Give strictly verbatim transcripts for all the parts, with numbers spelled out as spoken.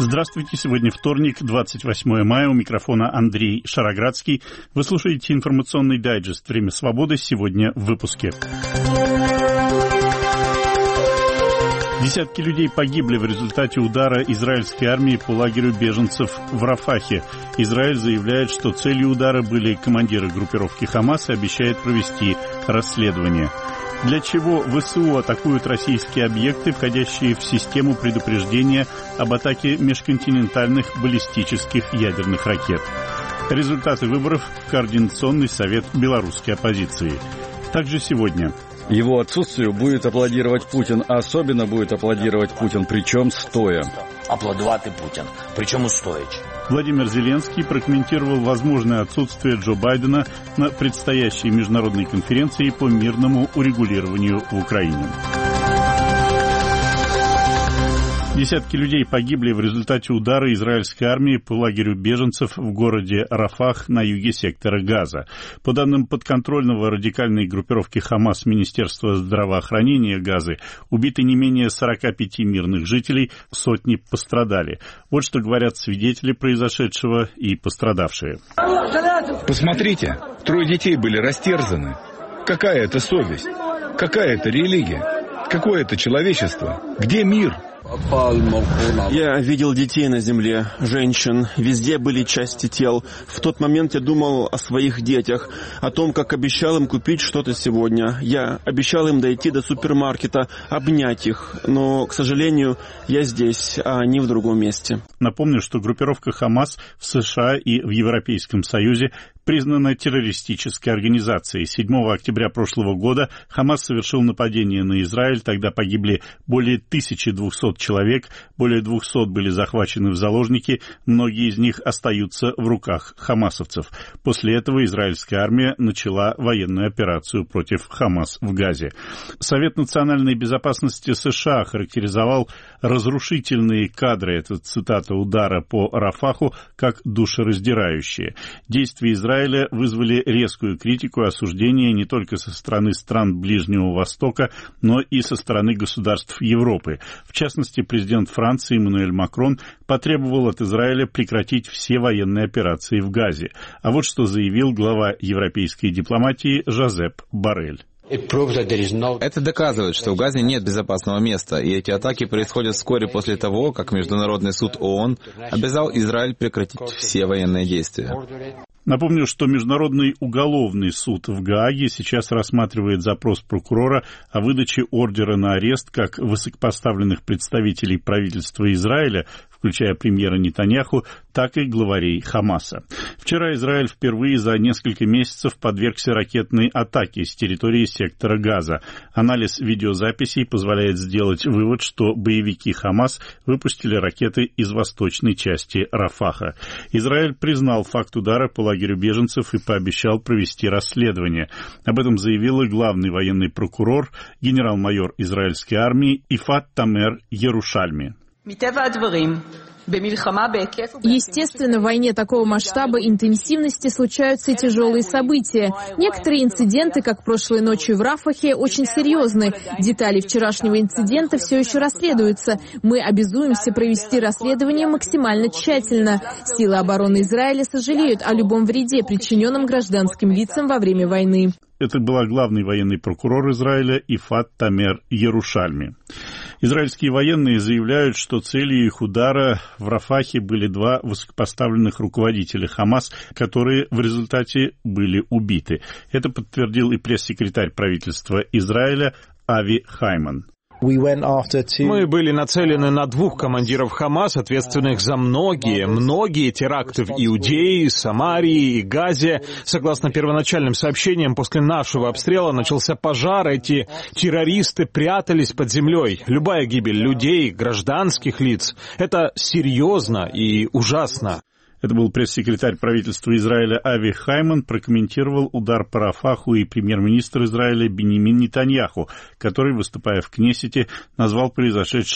Здравствуйте, сегодня вторник, двадцать восьмое мая, у микрофона Андрей Шароградский. Вы слушаете информационный дайджест «Время свободы», сегодня в выпуске. Десятки людей погибли в результате удара израильской армии по лагерю беженцев в Рафахе. Израиль заявляет, что целью удара были командиры группировки «Хамас» и обещает провести расследование. Для чего ВСУ атакуют российские объекты, входящие в систему предупреждения об атаке межконтинентальных баллистических ядерных ракет? Результаты выборов в Координационный совет белорусской оппозиции. Также сегодня. Его отсутствию будет аплодировать Путин, а особенно будет аплодировать Путин, причем стоя. Аплодувати Путин, причем стоячи. Владимир Зеленский прокомментировал возможное отсутствие Джо Байдена на предстоящей международной конференции по мирному урегулированию в Украине. Десятки людей погибли в результате удара израильской армии по лагерю беженцев в городе Рафах на юге сектора Газа. По данным подконтрольного радикальной группировки «Хамас» Министерства здравоохранения Газы, убиты не менее сорока пяти мирных жителей, сотни пострадали. Вот что говорят свидетели произошедшего и пострадавшие. Посмотрите, трое детей были растерзаны. Какая это совесть? Какая это религия? Какое это человечество? Где мир? Я видел детей на земле, женщин, везде были части тел. В тот момент я думал о своих детях, о том, как обещал им купить что-то сегодня. Я обещал им дойти до супермаркета, обнять их, но, к сожалению, я здесь, а они в другом месте. Напомню, что группировка «Хамас» в США и в Европейском Союзе признана террористической организацией. седьмого октября прошлого года «Хамас» совершил нападение на Израиль. Тогда погибли более тысячи двухсот человек, более двухсот были захвачены в заложники, многие из них остаются в руках хамасовцев. После этого израильская армия начала военную операцию против «Хамас» в Газе. Совет национальной безопасности США характеризовал разрушительные кадры, это цитата, удара по Рафаху, как душераздирающие. Действия Израиля вызвали резкую критику и осуждение не только со стороны стран Ближнего Востока, но и со стороны государств Европы. В частности, президент Франции Эммануэль Макрон потребовал от Израиля прекратить все военные операции в Газе. А вот что заявил глава европейской дипломатии Жозеп Боррель. Это доказывает, что в Газе нет безопасного места, и эти атаки происходят вскоре после того, как Международный суд ООН обязал Израиль прекратить все военные действия. Напомню, что Международный уголовный суд в Гааге сейчас рассматривает запрос прокурора о выдаче ордера на арест как высокопоставленных представителей правительства Израиля, включая премьера Нетаньяху, так и главарей Хамаса. Вчера Израиль впервые за несколько месяцев подвергся ракетной атаке с территории сектора Газа. Анализ видеозаписей позволяет сделать вывод, что боевики Хамас выпустили ракеты из восточной части Рафаха. Израиль признал факт удара по лагерю беженцев и пообещал провести расследование. Об этом заявила главный военный прокурор, генерал-майор израильской армии Ифат Тамер Ярушальми. Естественно, в войне такого масштаба и интенсивности случаются и тяжелые события. Некоторые инциденты, как прошлой ночью в Рафахе, очень серьезны. Детали вчерашнего инцидента все еще расследуются. Мы обязуемся провести расследование максимально тщательно. Силы обороны Израиля сожалеют о любом вреде, причиненном гражданским лицам во время войны. Это была главный военный прокурор Израиля Ифат Тамер Ярушальми. Израильские военные заявляют, что целью их удара в Рафахе были два высокопоставленных руководителя Хамас, которые в результате были убиты. Это подтвердил и пресс-секретарь правительства Израиля Ави Хайман. Мы были нацелены на двух командиров Хамас, ответственных за многие, многие теракты в Иудее, Самарии и Газе. Согласно первоначальным сообщениям, после нашего обстрела начался пожар. Эти террористы прятались под землей. Любая гибель людей, гражданских лиц — это серьезно и ужасно. Это был пресс-секретарь правительства Израиля Ави Хайман, прокомментировал удар по Рафаху и премьер-министр Израиля Биньямин Нетаньяху, который, выступая в Кнессете, назвал произошедшее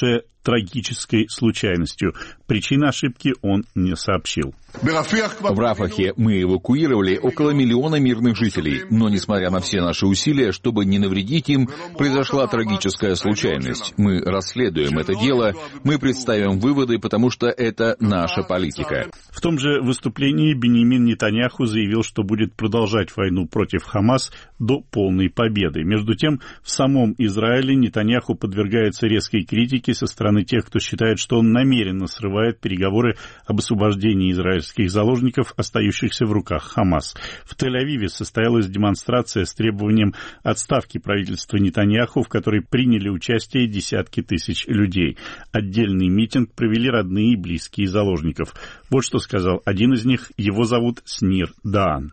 трагической случайностью. Причины ошибки он не сообщил. В Рафахе мы эвакуировали около миллиона мирных жителей, но, несмотря на все наши усилия, чтобы не навредить им, произошла трагическая случайность. Мы расследуем это дело, мы представим выводы, потому что это наша политика. В том же выступлении Биньямин Нетаньяху заявил, что будет продолжать войну против Хамас до полной победы. Между тем, в самом Израиле Нетаньяху подвергается резкой критике со стороны тех, кто считает, что он намеренно срывает переговоры об освобождении израильских заложников, остающихся в руках Хамас. В Тель-Авиве состоялась демонстрация с требованием отставки правительства Нетаньяху, в которой приняли участие десятки тысяч людей. Отдельный митинг провели родные и близкие заложников. Вот что сказал один из них, его зовут Снир Даан.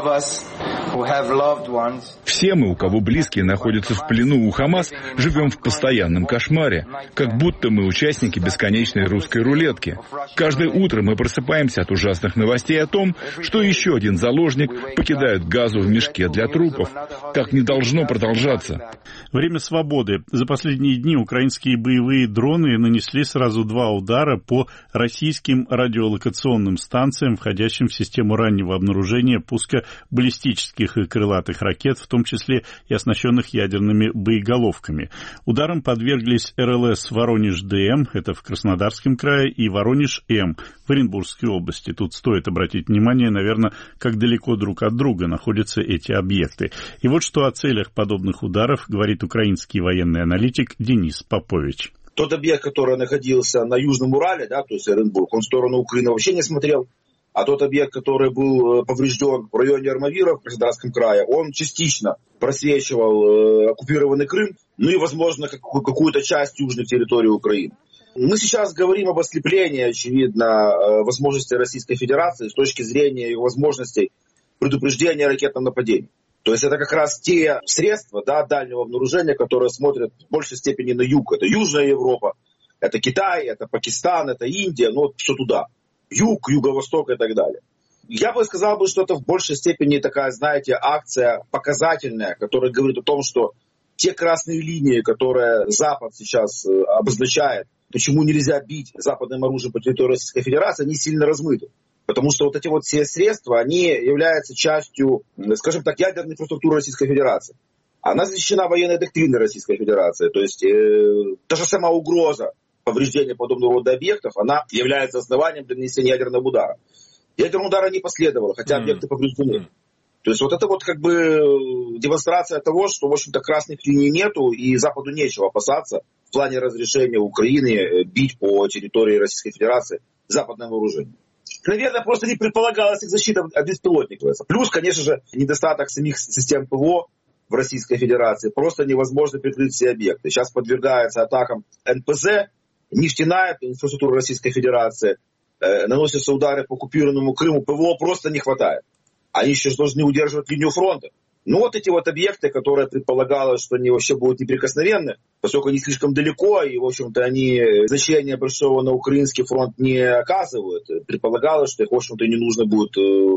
Все мы, у кого близкие находятся в плену у Хамас, живем в постоянном кошмаре, как будто мы участники бесконечной русской рулетки. Каждое утро мы просыпаемся от ужасных новостей о том, что еще один заложник покидает Газу в мешке для трупов. Так не должно продолжаться. Время свободы. За последние дни украинские боевые дроны нанесли сразу два удара по российским радиолокационным станциям, входящим в систему раннего обнаружения пуска баллистических и крылатых ракет, в том числе и оснащенных ядерными боеголовками. Ударам подверглись эр эл эс «Воронеж-ДМ», это в Краснодарском крае, и «Воронеж-М» в Оренбургской области. Тут стоит обратить внимание, наверное, как далеко друг от друга находятся эти объекты. И вот что о целях подобных ударов говорит украинский военный аналитик Денис Попович. Тот объект, который находился на Южном Урале, да, то есть Оренбург, он в сторону Украины вообще не смотрел. А тот объект, который был поврежден в районе Армавира в Краснодарском крае, он частично просвечивал э, оккупированный Крым, ну и, возможно, как, какую-то часть южной территории Украины. Мы сейчас говорим об ослеплении, очевидно, э, возможностей Российской Федерации с точки зрения ее возможностей предупреждения ракетного нападения. То есть это как раз те средства, да, дальнего обнаружения, которые смотрят в большей степени на юг. Это Южная Европа, это Китай, это Пакистан, это Индия, ну вот все туда. Юг, юго-восток и так далее. Я бы сказал, что это в большей степени такая, знаете, акция показательная, которая говорит о том, что те красные линии, которые Запад сейчас обозначает, почему нельзя бить западным оружием по территории Российской Федерации, они сильно размыты. Потому что вот эти вот все средства, они являются частью, скажем так, ядерной инфраструктуры Российской Федерации. Она защищена военной доктриной Российской Федерации. То есть э, та же сама угроза повреждения подобного рода объектов, она является основанием для нанесения ядерного удара. Ядерного удара не последовало, хотя объекты повреждены. Mm. То есть вот это вот как бы демонстрация того, что, в общем-то, красных линий нету, и Западу нечего опасаться в плане разрешения Украины бить по территории Российской Федерации западным вооружением. Наверное, просто не предполагалась их защита от беспилотников. Плюс, конечно же, недостаток самих систем ПВО в Российской Федерации. Просто невозможно прикрыть все объекты. Сейчас подвергаются атакам эн пэ зэ, нефтяная инфраструктура Российской Федерации, э, наносятся удары по оккупированному Крыму, ПВО просто не хватает. Они еще должны удерживать линию фронта. Ну вот эти вот объекты, которые предполагалось, что они вообще будут неприкосновенны, поскольку они слишком далеко, и, в общем-то, они значения большого на украинский фронт не оказывают. Предполагалось, что их, в общем-то, не нужно будет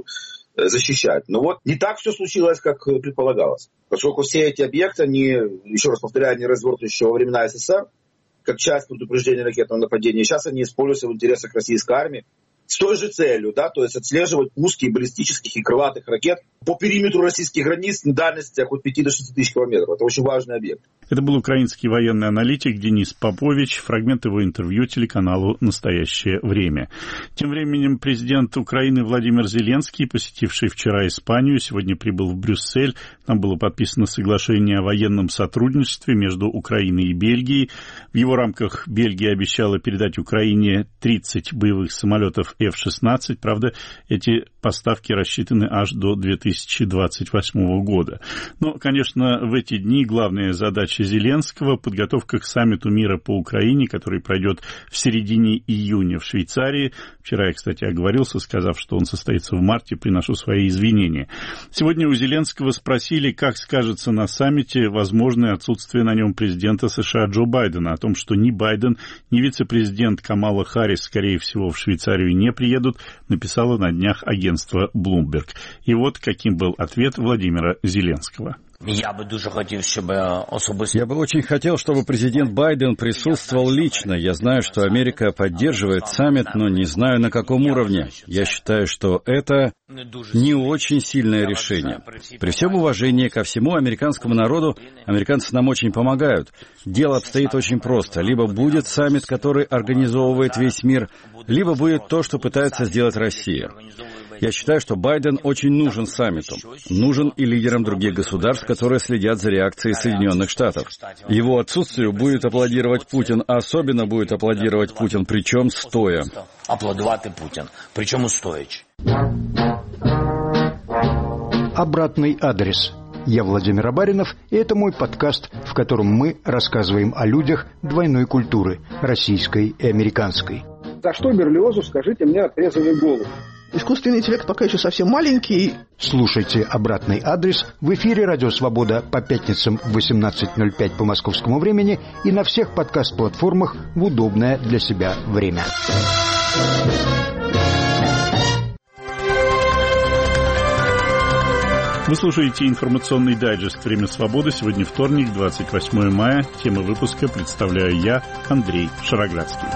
э, защищать. Но вот не так все случилось, как предполагалось. Поскольку все эти объекты, они, еще раз повторяю, они развернуты еще во времена эс эс эс эр, как часть предупреждения ракетного нападения. Сейчас они используются в интересах российской армии с той же целью, да, то есть отслеживать пуски баллистических и крылатых ракет по периметру российских границ на дальности от пяти до шести тысяч километров. Это очень важный объект. Это был украинский военный аналитик Денис Попович. Фрагмент его интервью телеканалу «Настоящее время». Тем временем президент Украины Владимир Зеленский, посетивший вчера Испанию, сегодня прибыл в Брюссель. Там было подписано соглашение о военном сотрудничестве между Украиной и Бельгией. В его рамках Бельгия обещала передать Украине тридцать боевых самолетов эф шестнадцать. Правда, эти поставки рассчитаны аж до две тысячи двадцать восьмого года. Но, конечно, в эти дни главная задача Зеленского — подготовка к саммиту мира по Украине, который пройдет в середине июня в Швейцарии. Вчера я, кстати, оговорился, сказав, что он состоится в марте, приношу свои извинения. Сегодня у Зеленского спросили, как скажется на саммите возможное отсутствие на нем президента США Джо Байдена, о том, что ни Байден, ни вице-президент Камала Харрис, скорее всего, в Швейцарию не приедут, написало на днях агентство Bloomberg. И вот каким был ответ Владимира Зеленского. Я бы дуже хотів, щоб особисто... Я бы очень хотел, чтобы президент Байден присутствовал лично. Я знаю, что Америка поддерживает саммит, но не знаю, на каком уровне. Я считаю, что это не очень сильное решение. При всем уважении ко всему американскому народу, американцы нам очень помогают. Дело обстоит очень просто. Либо будет саммит, который организовывает весь мир, либо будет то, что пытается сделать Россия. Я считаю, что Байден очень нужен саммиту. Нужен и лидерам других государств, которые следят за реакцией Соединенных Штатов. Его отсутствию будет аплодировать Путин, а особенно будет аплодировать Путин, причем стоя. Аплодувати Путін, причому стоячи. Обратный адрес. Я Владимир Абаринов, и это мой подкаст, в котором мы рассказываем о людях двойной культуры, российской и американской. За что Берлиозу, скажите мне, отрезали голову? Искусственный интеллект пока еще совсем маленький. Слушайте «Обратный адрес» в эфире «Радио Свобода» по пятницам в восемнадцать ноль пять по московскому времени и на всех подкаст-платформах в удобное для себя время. Вы слушаете информационный дайджест «Время свободы». Сегодня вторник, двадцать восьмое мая. Тема выпуска представляю я, Андрей Шароградский.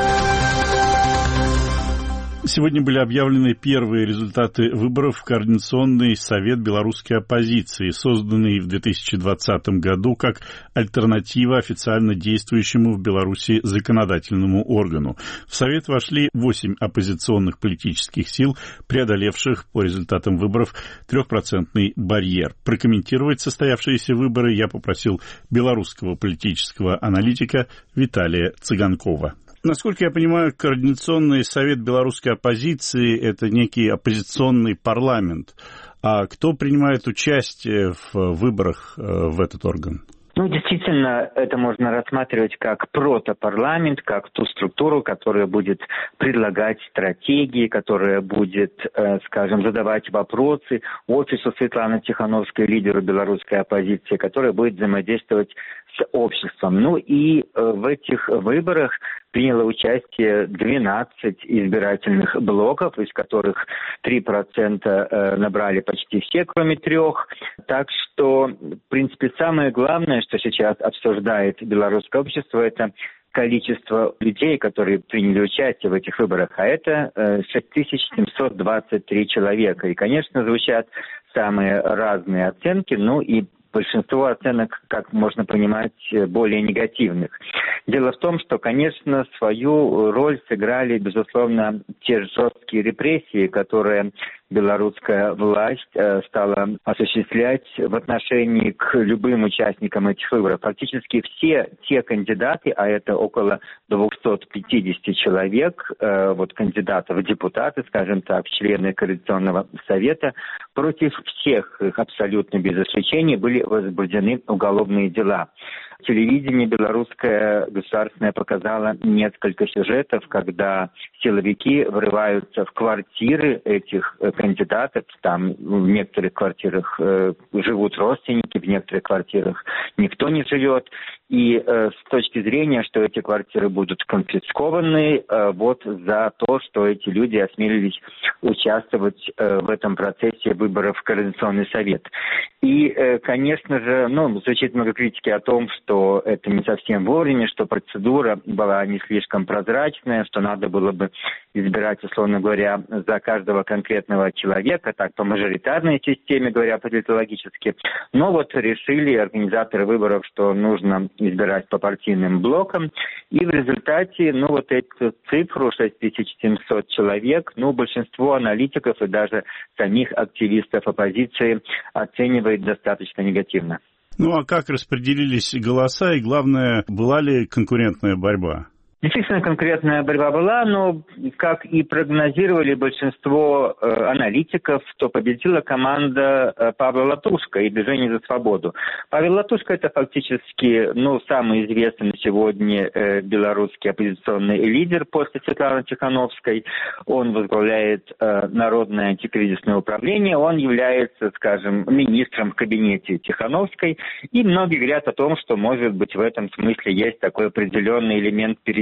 Сегодня были объявлены первые результаты выборов в Координационный совет белорусской оппозиции, созданный в две тысячи двадцатом году как альтернатива официально действующему в Беларуси законодательному органу. В совет вошли восемь оппозиционных политических сил, преодолевших по результатам выборов трехпроцентный барьер. Прокомментировать состоявшиеся выборы я попросил белорусского политического аналитика Виталия Цыганкова. Насколько я понимаю, Координационный совет белорусской оппозиции – это некий оппозиционный парламент. А кто принимает участие в выборах в этот орган? Ну, действительно, это можно рассматривать как протопарламент, как ту структуру, которая будет предлагать стратегии, которая будет, э, скажем, задавать вопросы офису Светланы Тихановской, лидеру белорусской оппозиции, которая будет взаимодействовать с обществом. Ну и э, в этих выборах приняло участие двенадцать избирательных блоков, из которых три процента э, набрали почти все, кроме трех. Так что, в принципе, самое главное, что сейчас обсуждает белорусское общество, это количество людей, которые приняли участие в этих выборах, а это э, шесть тысяч семьсот двадцать три человека. И, конечно, звучат самые разные оценки, ну и большинство оценок, как можно понимать, более негативных. Дело в том, что, конечно, свою роль сыграли, безусловно, те жесткие репрессии, которые белорусская власть э, стала осуществлять в отношении к любым участникам этих выборов. Фактически все те кандидаты, а это около двести пятьдесят человек, э, вот кандидатов в депутаты, скажем так, члены Координационного совета, против всех их абсолютно без исключения были возбуждены уголовные дела. Телевидение белорусское государственное показало несколько сюжетов, когда силовики врываются в квартиры этих кандидатов. Там в некоторых квартирах э, живут родственники, в некоторых квартирах никто не живет. И э, с точки зрения, что эти квартиры будут конфискованы, э, вот за то, что эти люди осмелились участвовать э, в этом процессе выборов в Координационный совет. И, э, конечно же, ну, звучит много критики о том, что это не совсем вовремя, что процедура была не слишком прозрачная, что надо было бы избирать, условно говоря, за каждого конкретного человека, так по мажоритарной системе, говоря политологически. Но вот решили организаторы выборов, что нужно избирать по партийным блокам. И в результате, ну вот эту цифру шесть тысяч семьсот человек, ну большинство аналитиков и даже самих активистов оппозиции оценивает достаточно негативно. Ну а как распределились голоса и, главное, была ли конкурентная борьба? Действительно, конкретная борьба была, но, как и прогнозировали большинство э, аналитиков, то победила команда э, Павла Латушко и Движение за свободу. Павел Латушко – это фактически, ну, самый известный на сегодня э, белорусский оппозиционный лидер после Светланы Тихановской. Он возглавляет э, Народное антикризисное управление, он является, скажем, министром в кабинете Тихановской. И многие говорят о том, что, может быть, в этом смысле есть такой определенный элемент перетягивания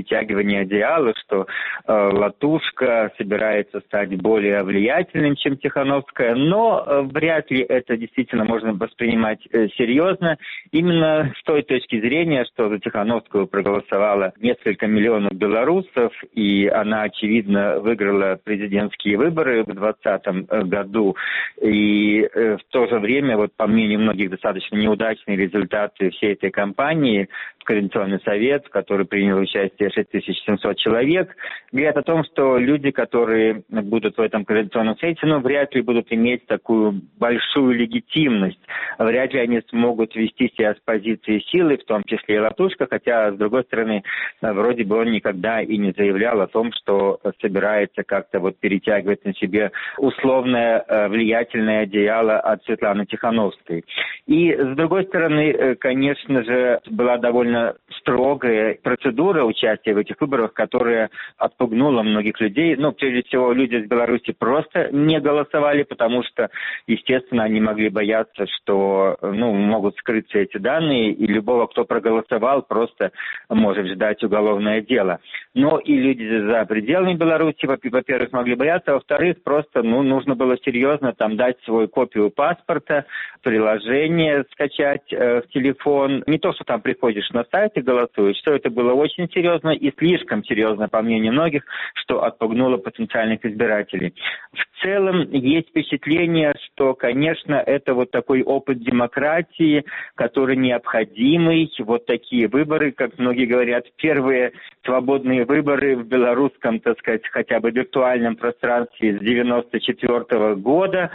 перетягивание одеяла, что э, Латушка собирается стать более влиятельным, чем Тихановская, но э, вряд ли это действительно можно воспринимать э, серьезно, именно с той точки зрения, что за Тихановскую проголосовало несколько миллионов белорусов, и она, очевидно, выиграла президентские выборы в двадцатом году, и э, в то же время, вот по мнению многих, достаточно неудачные результаты всей этой кампании, Координационный совет, в который принял участие шесть тысяч семьсот человек, говорят о том, что люди, которые будут в этом Координационном совете, ну, вряд ли будут иметь такую большую легитимность, вряд ли они смогут вести себя с позиции силы, в том числе и Латушка, хотя, с другой стороны, вроде бы он никогда и не заявлял о том, что собирается как-то вот перетягивать на себе условное влиятельное одеяло от Светланы Тихановской. И, с другой стороны, конечно же, была довольно строгая процедура участия в этих выборах, которая отпугнула многих людей. Ну, прежде всего, люди из Беларуси просто не голосовали, потому что, естественно, они могли бояться, что, ну, могут скрыться эти данные, и любого, кто проголосовал, просто может ждать уголовное дело. Но и люди за пределами Беларуси, во-первых, могли бояться, а во-вторых, просто, ну, нужно было серьезно там дать свою копию паспорта, приложение скачать э, в телефон. Не то, что там приходишь на сайт и голосуешь, что это было очень серьезно и слишком серьезно, по мнению многих, что отпугнуло потенциальных избирателей. В целом есть впечатление, что, конечно, это вот такой опыт демократии, который необходимый. Вот такие выборы, как многие говорят, первые свободные выборы в белорусском, так сказать, хотя бы виртуальном пространстве с девяносто четвёртого года.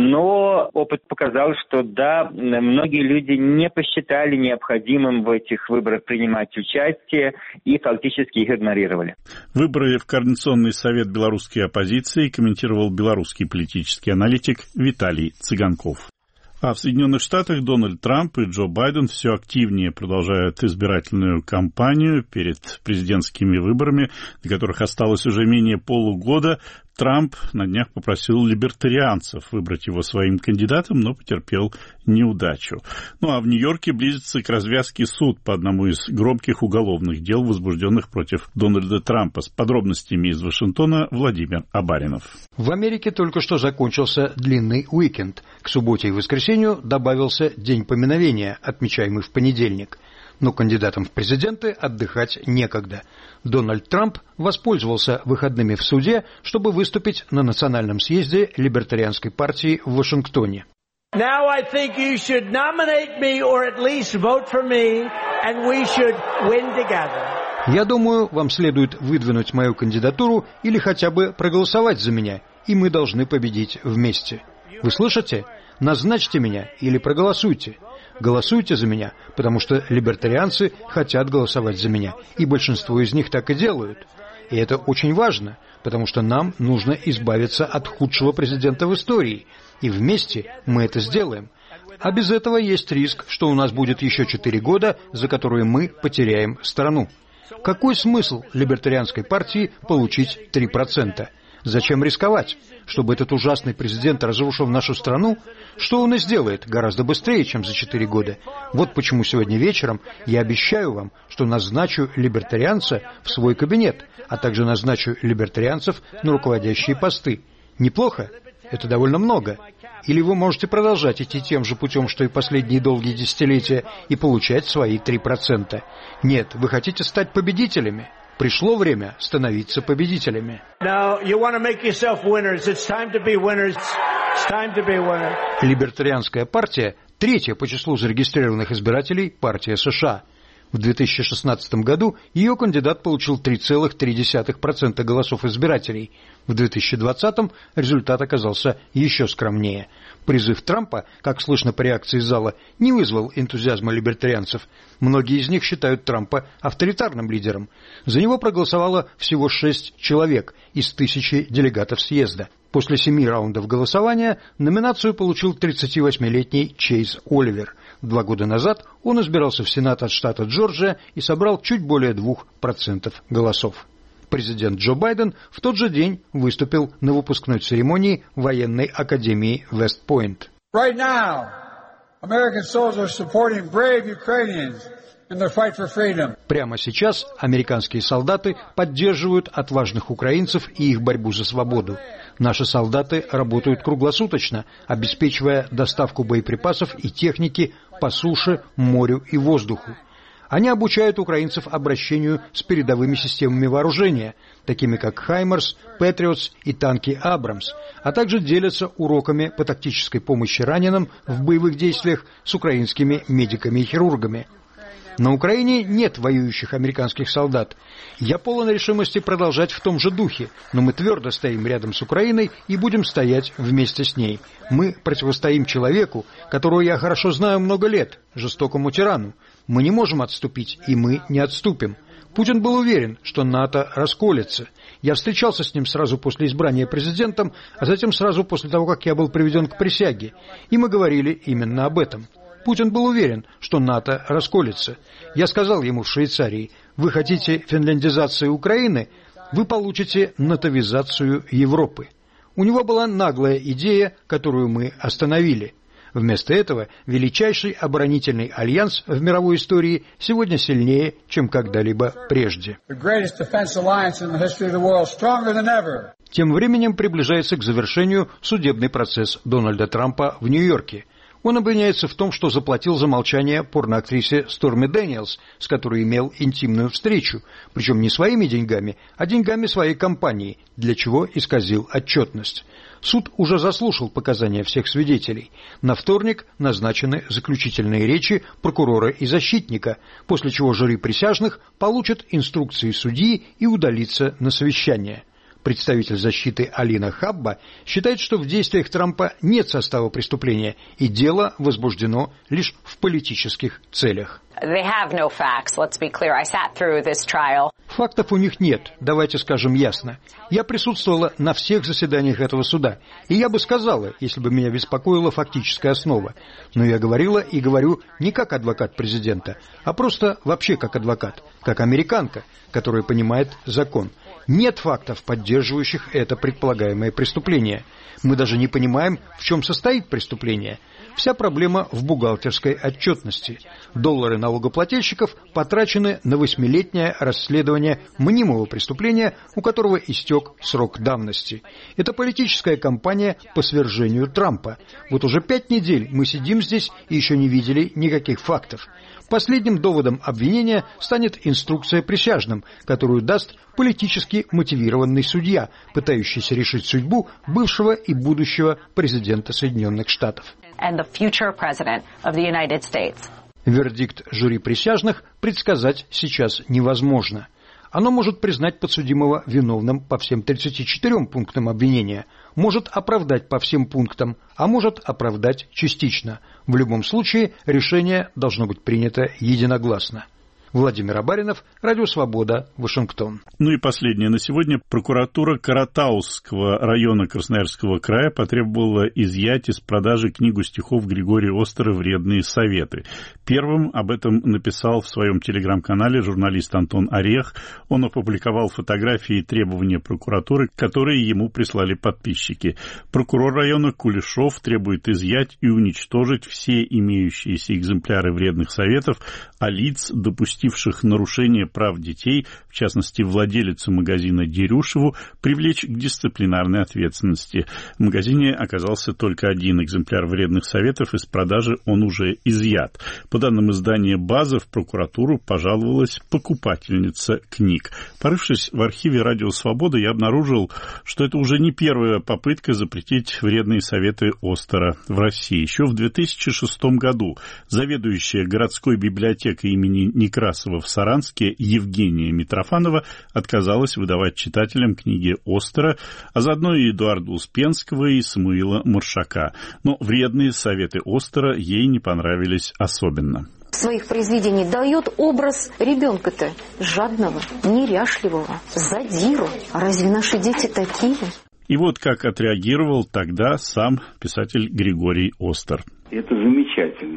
Но опыт показал, что да, многие люди не посчитали необходимым в этих выборах принимать участие и фактически их игнорировали. Выборы в Координационный совет белорусской оппозиции комментировал белорусский политический аналитик Виталий Цыганков. А в Соединенных Штатах Дональд Трамп и Джо Байден все активнее продолжают избирательную кампанию перед президентскими выборами, до которых осталось уже менее полугода. Трамп на днях попросил либертарианцев выбрать его своим кандидатом, но потерпел неудачу. Ну а в Нью-Йорке близится к развязке суд по одному из громких уголовных дел, возбужденных против Дональда Трампа. С подробностями из Вашингтона Владимир Абаринов. В Америке только что закончился длинный уикенд. К субботе и воскресенью добавился День поминовения, отмечаемый в понедельник. Но кандидатам в президенты отдыхать некогда. Дональд Трамп воспользовался выходными в суде, чтобы выступить на национальном съезде либертарианской партии в Вашингтоне. Now I think you should nominate me or at least vote for me, and we should win together. Я думаю, вам следует выдвинуть мою кандидатуру или хотя бы проголосовать за меня, и мы должны победить вместе. Вы слышите? Назначьте меня или проголосуйте. Голосуйте за меня, потому что либертарианцы хотят голосовать за меня, и большинство из них так и делают. И это очень важно, потому что нам нужно избавиться от худшего президента в истории, и вместе мы это сделаем. А без этого есть риск, что у нас будет еще четыре года, за которые мы потеряем страну. Какой смысл либертарианской партии получить три процента? Зачем рисковать? Чтобы этот ужасный президент разрушил нашу страну, что он и сделает гораздо быстрее, чем за четыре года. Вот почему сегодня вечером я обещаю вам, что назначу либертарианца в свой кабинет, а также назначу либертарианцев на руководящие посты. Неплохо? Это довольно много. Или вы можете продолжать идти тем же путем, что и последние долгие десятилетия, и получать свои три процента. Нет, вы хотите стать победителями. Пришло время становиться победителями. Либертарианская партия – третья по числу зарегистрированных избирателей партия США. В две тысячи шестнадцатом году ее кандидат получил три целых три десятых процента голосов избирателей. В две тысячи двадцатом результат оказался еще скромнее. Призыв Трампа, как слышно по реакции зала, не вызвал энтузиазма либертарианцев. Многие из них считают Трампа авторитарным лидером. За него проголосовало всего шесть человек из тысячи делегатов съезда. После семи раундов голосования номинацию получил тридцативосьмилетний Чейз Оливер. Два года назад он избирался в Сенат от штата Джорджия и собрал чуть более двух процентов голосов. Президент Джо Байден в тот же день выступил на выпускной церемонии военной академии Вест-Пойнт. Right now, Прямо сейчас американские солдаты поддерживают отважных украинцев и их борьбу за свободу. Наши солдаты работают круглосуточно, обеспечивая доставку боеприпасов и техники по суше, морю и воздуху. Они обучают украинцев обращению с передовыми системами вооружения, такими как «Хаймерс», «Патриотс» и танки «Абрамс», а также делятся уроками по тактической помощи раненым в боевых действиях с украинскими медиками и хирургами. На Украине нет воюющих американских солдат. Я полон решимости продолжать в том же духе, но мы твердо стоим рядом с Украиной и будем стоять вместе с ней. Мы противостоим человеку, которого я хорошо знаю много лет, жестокому тирану. Мы не можем отступить, и мы не отступим. Путин был уверен, что НАТО расколется. Я встречался с ним сразу после избрания президентом, а затем сразу после того, как я был приведен к присяге. И мы говорили именно об этом. Путин был уверен, что НАТО расколется. Я сказал ему в Швейцарии: вы хотите финляндизации Украины, вы получите натовизацию Европы. У него была наглая идея, которую мы остановили. Вместо этого величайший оборонительный альянс в мировой истории сегодня сильнее, чем когда-либо прежде. Тем временем приближается к завершению судебный процесс Дональда Трампа в Нью-Йорке. Он обвиняется в том, что заплатил за молчание порноактрисе Сторми Дэниелс, с которой имел интимную встречу, причем не своими деньгами, а деньгами своей компании, для чего исказил отчетность. Суд уже заслушал показания всех свидетелей. На вторник назначены заключительные речи прокурора и защитника, после чего жюри присяжных получат инструкции судьи и удалится на совещание. Представитель защиты Алина Хабба считает, что в действиях Трампа нет состава преступления, и дело возбуждено лишь в политических целях. Фактов у них нет, давайте скажем ясно. Я присутствовала на всех заседаниях этого суда, и я бы сказала, если бы меня беспокоила фактическая основа. Но я говорила и говорю не как адвокат президента, а просто вообще как адвокат, как американка, которая понимает закон. Нет фактов, поддерживающих это предполагаемое преступление. Мы даже не понимаем, в чем состоит преступление. Вся проблема в бухгалтерской отчетности. Доллары налогоплательщиков потрачены на восьмилетнее расследование мнимого преступления, у которого истек срок давности. Это политическая кампания по свержению Трампа. Вот уже пять недель мы сидим здесь и еще не видели никаких фактов. Последним доводом обвинения станет инструкция присяжным, которую даст политически мотивированный судья, пытающийся решить судьбу бывшего и будущего президента Соединенных Штатов. Вердикт жюри присяжных предсказать сейчас невозможно. Оно может признать подсудимого виновным по всем тридцати четырем пунктам обвинения, может оправдать по всем пунктам, а может оправдать частично. В любом случае решение должно быть принято единогласно. Владимир Абаринов, Радио Свобода, Вашингтон. Ну и последнее на сегодня. Прокуратура Каратаусского района Красноярского края потребовала изъять из продажи книгу стихов Григория Остера «Вредные советы». Первым об этом написал в своем телеграм-канале журналист Антон Орех. Он опубликовал фотографии и требования прокуратуры, которые ему прислали подписчики. Прокурор района Кулешов требует изъять и уничтожить все имеющиеся экземпляры «Вредных советов», а лиц, допустивших нарушение прав детей, в частности, владелицу магазина Дерюшеву, привлечь к дисциплинарной ответственности. В магазине оказался только один экземпляр «Вредных советов», из продажи он уже изъят. По данным издания «База», в прокуратуру пожаловалась покупательница книг. Порывшись в архиве «Радио Свобода», я обнаружил, что это уже не первая попытка запретить «Вредные советы» Остера в России. Еще в две тысячи шестом году заведующая городской библиотекой имени Некрасова в Саранске Евгения Митрофанова отказалась выдавать читателям книги Остера, а заодно и Эдуарда Успенского и Самуила Маршака. Но «Вредные советы» Остера ей не понравились особенно. В своих произведениях дает образ ребенка-то жадного, неряшливого, задиру. А разве наши дети такие? И вот как отреагировал тогда сам писатель Григорий Остер. Это замечательно.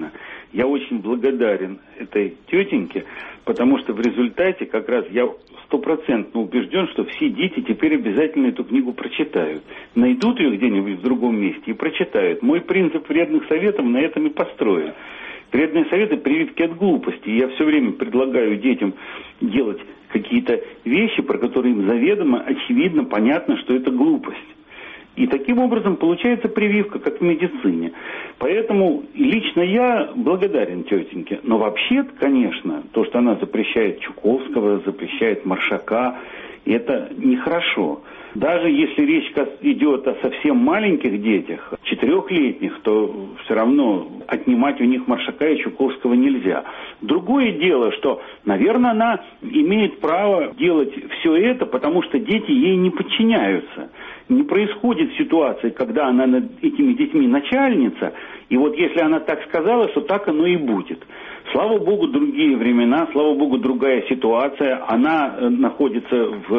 Я очень благодарен этой тетеньке, потому что в результате как раз я стопроцентно убежден, что все дети теперь обязательно эту книгу прочитают. Найдут ее где-нибудь в другом месте и прочитают. Мой принцип вредных советов на этом и построен. Вредные советы — прививки от глупости. Я все время предлагаю детям делать какие-то вещи, про которые им заведомо, очевидно, понятно, что это глупость. И таким образом получается прививка, как в медицине. Поэтому лично я благодарен тетеньке. Но вообще, конечно, то, что она запрещает Чуковского, запрещает Маршака, это нехорошо. Даже если речь идет о совсем маленьких детях, четырехлетних, то все равно отнимать у них Маршака и Чуковского нельзя. Другое дело, что, наверное, она имеет право делать все это, потому что дети ей не подчиняются. Не происходит ситуации, когда она над этими детьми начальница, и вот если она так сказала, то так оно и будет. Слава Богу, другие времена, слава Богу, другая ситуация. Она находится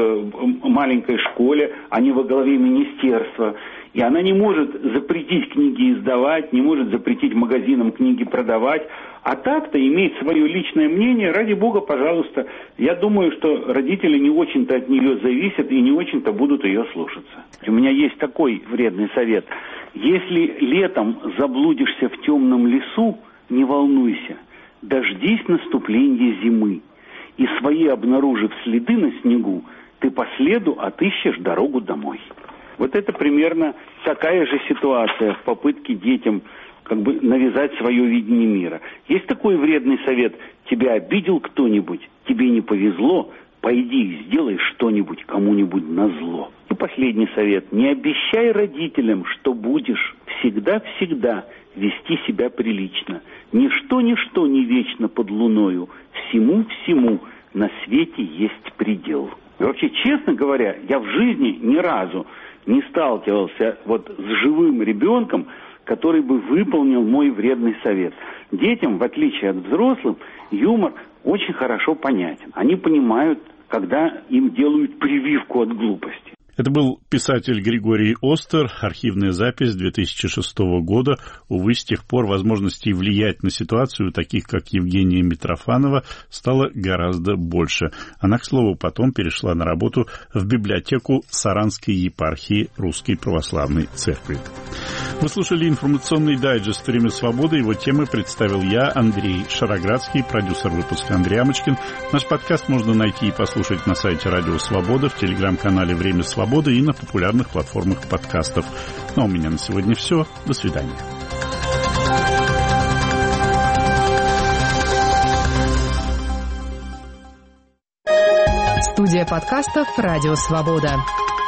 в маленькой школе, а не во главе министерства. И она не может запретить книги издавать, не может запретить магазинам книги продавать. А так-то имеет свое личное мнение, ради Бога, пожалуйста. Я думаю, что родители не очень-то от нее зависят и не очень-то будут ее слушаться. У меня есть такой вредный совет. Если летом заблудишься в темном лесу, не волнуйся. Дождись наступления зимы, и свои обнаружив следы на снегу, ты по следу отыщешь дорогу домой. Вот это примерно такая же ситуация в попытке детям как бы навязать свое видение мира. Есть такой вредный совет: тебя обидел кто-нибудь, тебе не повезло, пойди и сделай что-нибудь кому-нибудь назло. И последний совет: не обещай родителям, что будешь всегда-всегда вести себя прилично. Ничто-ничто не вечно под луною, всему-всему на свете есть предел. И вообще, честно говоря, я в жизни ни разу не сталкивался вот с живым ребенком, который бы выполнил мой вредный совет. Детям, в отличие от взрослых, юмор очень хорошо понятен. Они понимают, когда им делают прививку от глупости. Это был писатель Григорий Остер. Архивная запись две тысячи шестого года. Увы, с тех пор возможностей влиять на ситуацию у таких, как Евгения Митрофанова, стало гораздо больше. Она, к слову, потом перешла на работу в библиотеку Саранской епархии Русской Православной Церкви. Вы слушали информационный дайджест «Время свободы». Его темы представил я, Андрей Шароградский, продюсер выпуска Андрей Амочкин. Наш подкаст можно найти и послушать на сайте Радио Свобода, в телеграм-канале «Время свободы» и на популярных платформах подкастов. Ну а у меня на сегодня все. До свидания. Студия подкастов «Радио Свобода».